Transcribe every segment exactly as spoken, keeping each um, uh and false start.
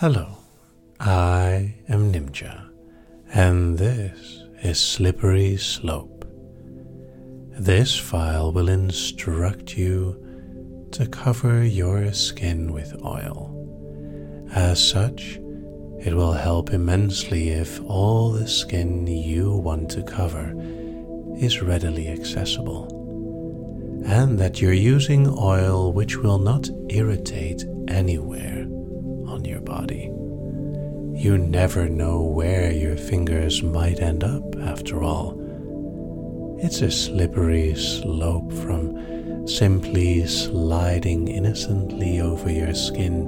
Hello, I am Nimja, and this is Slippery Slope. This file will instruct you to cover your skin with oil. As such, it will help immensely if all the skin you want to cover is readily accessible, and that you're using oil which will not irritate anywhere on your body. You never know where your fingers might end up after all. It's a slippery slope from simply sliding innocently over your skin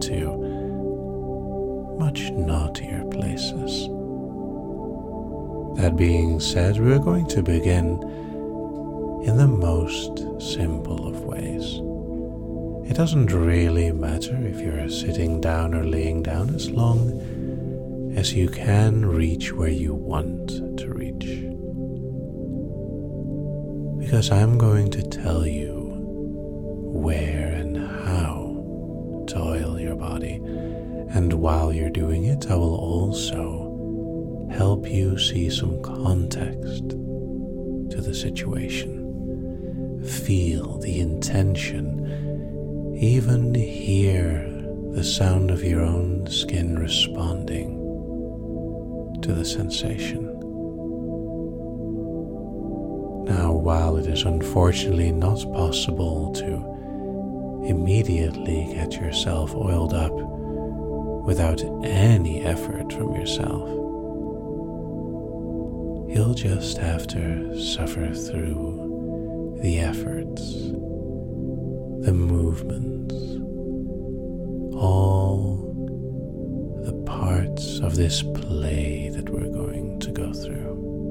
to much naughtier places. That being said, we're going to begin in the most simple of ways. It doesn't really matter if you're sitting down or laying down as long as you can reach where you want to reach. Because I'm going to tell you where and how to oil your body, and while you're doing it, I will also help you see some context to the situation. Feel the intention. Even hear the sound of your own skin responding to the sensation. Now, while it is unfortunately not possible to immediately get yourself oiled up without any effort from yourself, you'll just have to suffer through the efforts, the movements, all the parts of this play that we're going to go through.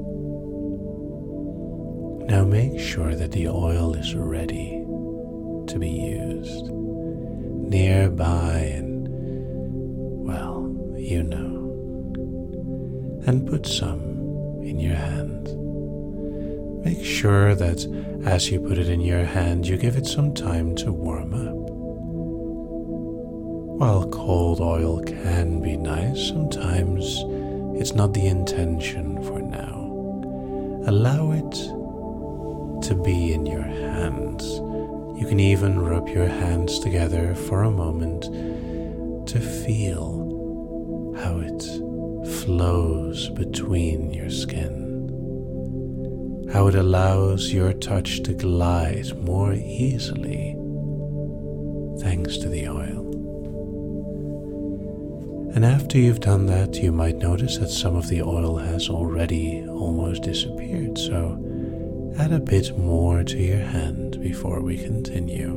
Now make sure that the oil is ready to be used, nearby and, well, you know, and put some in your hand. Make sure that as you put it in your hand, you give it some time to warm up. While cold oil can be nice, sometimes it's not the intention for now. Allow it to be in your hands. You can even rub your hands together for a moment to feel how it flows between your skin. How it allows your touch to glide more easily thanks to the oil. And after you've done that, you might notice that some of the oil has already almost disappeared, so add a bit more to your hand before we continue.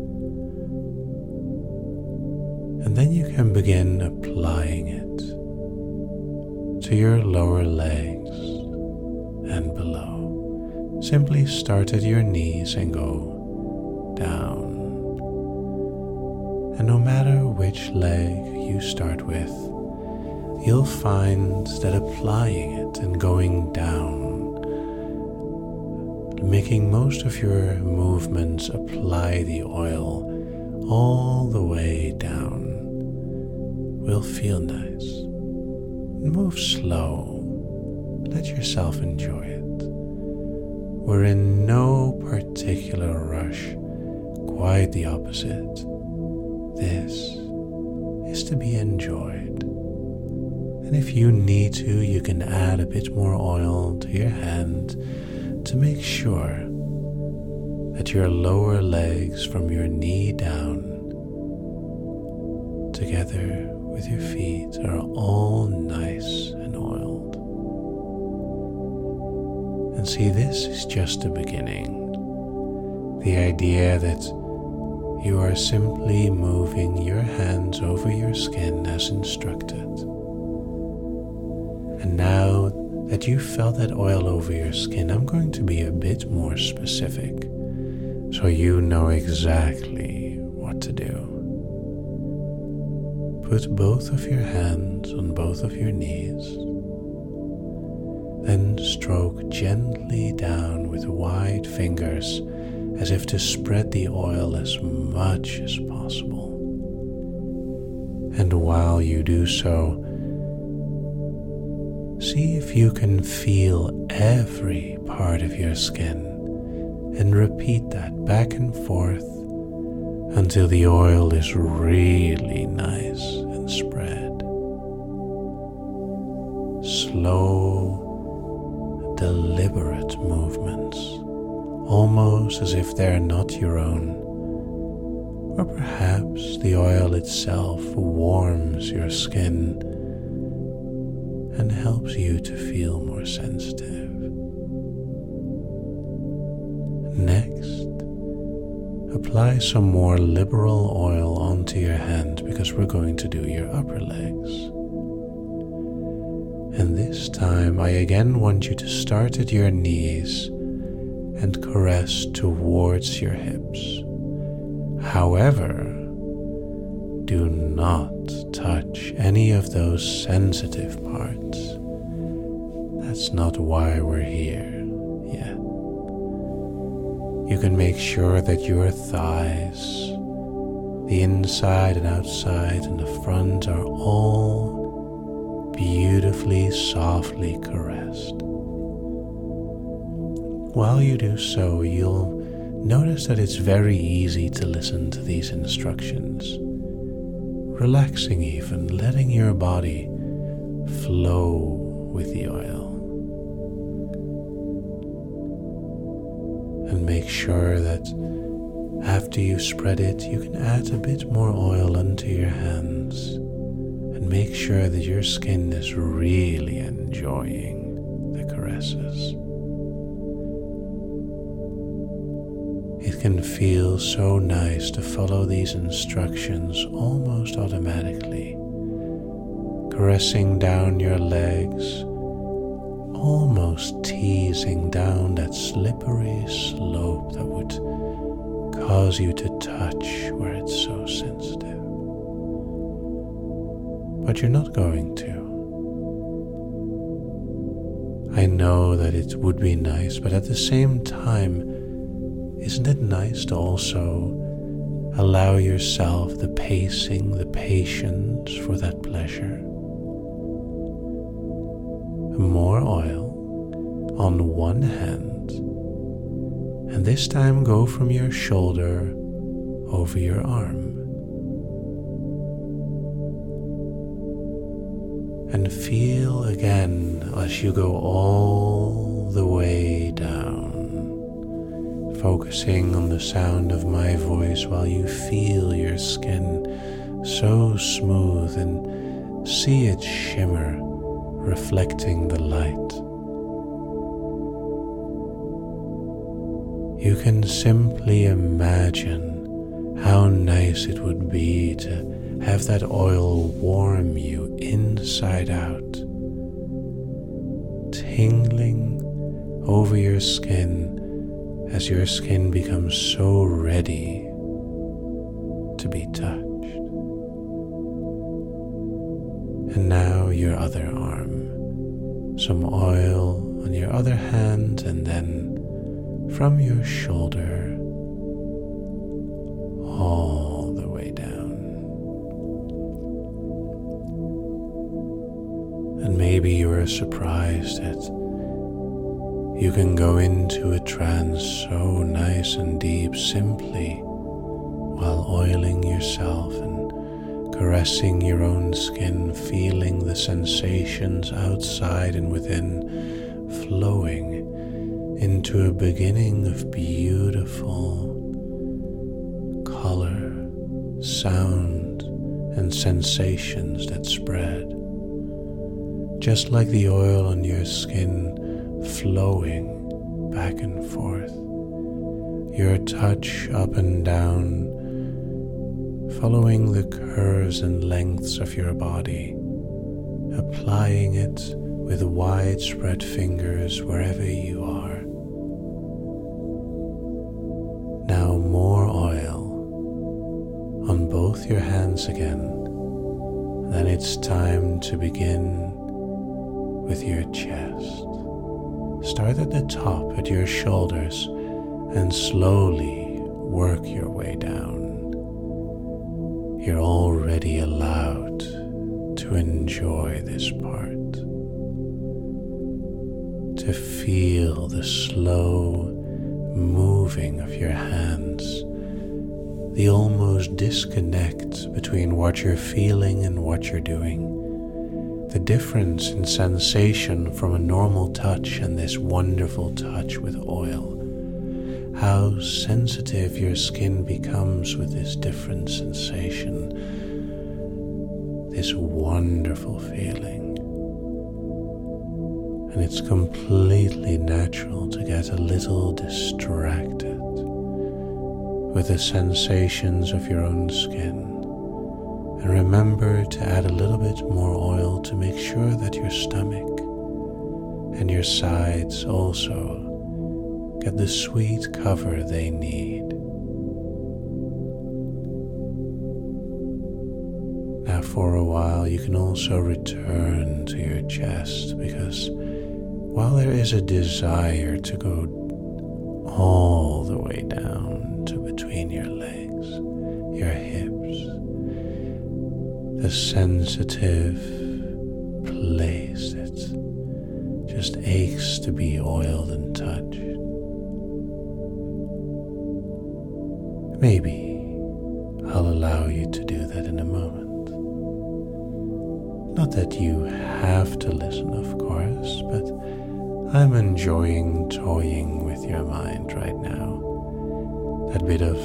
And then you can begin applying it to your lower legs and below. Simply start at your knees and go down. And no matter which leg you start with, you'll find that applying it and going down, making most of your movements apply the oil all the way down, will feel nice. Move slow. Let yourself enjoy it. We're in no particular rush, quite the opposite. This is to be enjoyed. And if you need to, you can add a bit more oil to your hand to make sure that your lower legs from your knee down, together with your feet, are all nice and oiled. And see, this is just the beginning. The idea that you are simply moving your hands over your skin as instructed. And now that you've felt that oil over your skin, I'm going to be a bit more specific so you know exactly what to do. Put both of your hands on both of your knees. Then stroke gently down with wide fingers as if to spread the oil as much as possible. And while you do so, see if you can feel every part of your skin and repeat that back and forth until the oil is really nice and spread. Slow, deliberate movements, almost as if they're not your own. Or perhaps the oil itself warms your skin and helps you to feel more sensitive. Next, apply some more liberal oil onto your hand because we're going to do your upper legs. And this time I again want you to start at your knees and caress towards your hips. However, do not touch any of those sensitive parts. That's not why we're here yet. You can make sure that your thighs, the inside and outside and the front, are all beautifully, softly caressed. While you do so, you'll notice that it's very easy to listen to these instructions, relaxing even, letting your body flow with the oil. And make sure that after you spread it, you can add a bit more oil onto your hands and make sure that your skin is really enjoying the caresses. It can feel so nice to follow these instructions almost automatically, caressing down your legs, almost teasing down that slippery slope that would cause you to touch where it's so sensitive. But you're not going to. I know that it would be nice, but at the same time, isn't it nice to also allow yourself the pacing, the patience for that pleasure? More oil on one hand, and this time go from your shoulder over your arm. And feel again as you go all the way down, focusing on the sound of my voice while you feel your skin so smooth and see it shimmer, reflecting the light. You can simply imagine how nice it would be to have that oil warm you inside out, tingling over your skin as your skin becomes so ready to be touched. And now your other arm, some oil on your other hand, and then from your shoulder all the way down. And maybe you are surprised that you can go into a trance so nice and deep simply while oiling yourself and caressing your own skin, feeling the sensations outside and within flowing into a beginning of beautiful color, sound, and sensations that spread, just like the oil on your skin flowing back and forth, your touch up and down, following the curves and lengths of your body, applying it with widespread fingers wherever you are. Now more oil on both your hands again. Then it's time to begin with your chest. Start at the top at your shoulders and slowly work your way down. you're already allowed to enjoy this part, to feel the slow moving of your hands, the almost disconnect between what you're feeling and what you're doing, the difference in sensation from a normal touch and this wonderful touch with oil, how sensitive your skin becomes with this different sensation, this wonderful feeling. And it's completely natural to get a little distracted with the sensations of your own skin. And remember to add a little bit more oil to make sure that your stomach and your sides also get the sweet cover they need. Now for a while you can also return to your chest, because while there is a desire to go all the way down to between your legs, your hips, the sensitive place that just aches to be oiled and touched, maybe I'll allow you to do that in a moment. Not that you have to listen, of course, but I'm enjoying toying with your mind right now. That bit of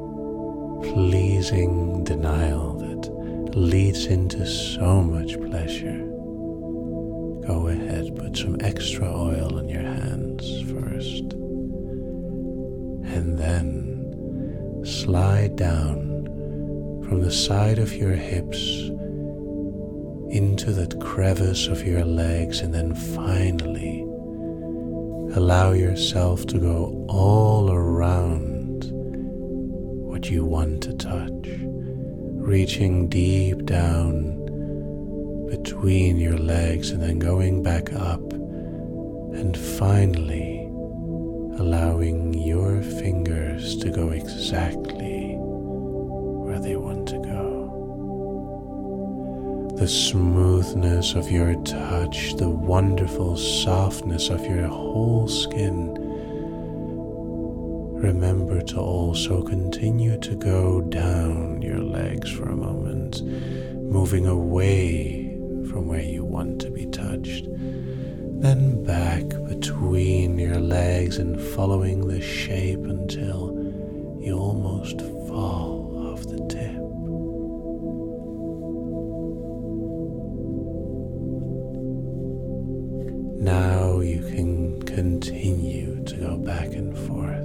pleasing denial that leads into so much pleasure. Go ahead, put some extra oil on your hands first, and then slide down from the side of your hips into that crevice of your legs, and then finally allow yourself to go all around what you want to touch, reaching deep down between your legs and then going back up, and finally allowing your fingers to go exactly where they want to go. The smoothness of your touch, the wonderful softness of your whole skin. Remember to also continue to go down your legs for a moment, moving away from where you want to be touched, then back between your legs and following the shape until you almost fall off the tip. Now you can continue to go back and forth.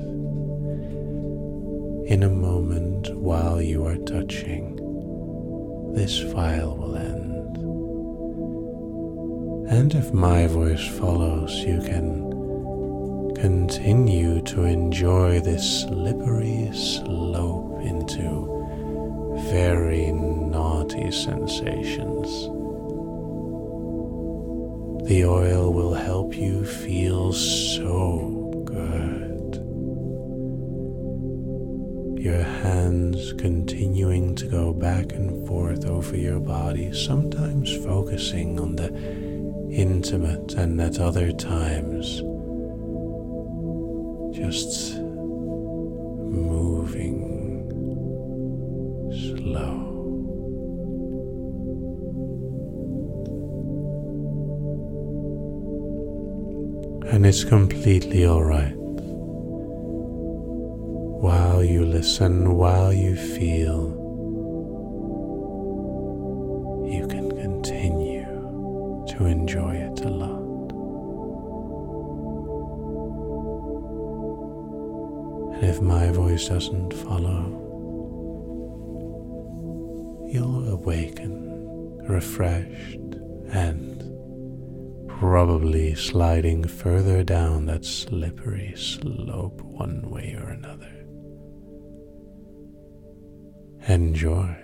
In a moment, while you are touching, this file will end. And if my voice follows, you can continue to enjoy this slippery slope into very naughty sensations. The oil will help you feel so good. Your hands continuing to go back and forth over your body, sometimes focusing on the intimate, and at other times just moving slow. And it's completely all right. While you listen, while you feel, you can continue to enjoy it a lot. And if my voice doesn't follow, you'll awaken refreshed and probably sliding further down that slippery slope one way or another. Enjoy.